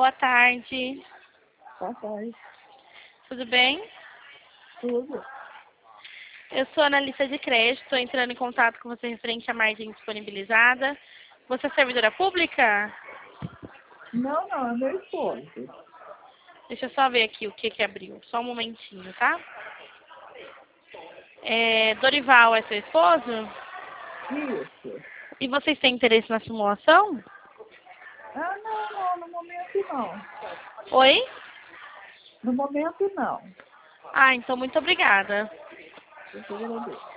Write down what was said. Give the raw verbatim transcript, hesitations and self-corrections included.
boa tarde. Boa tarde. Tudo bem? Tudo. Eu sou analista de crédito, estou entrando em contato com você referente à margem disponibilizada. Você é servidora pública? Não, não, é meu esposo. Deixa eu só ver aqui o que que abriu. Só um momentinho, tá? É, Dorival é seu esposo? Isso. E vocês têm interesse na simulação? Ah, não, não, no momento não. Oi? No momento não. Ah, então muito obrigada. Eu te agradeço.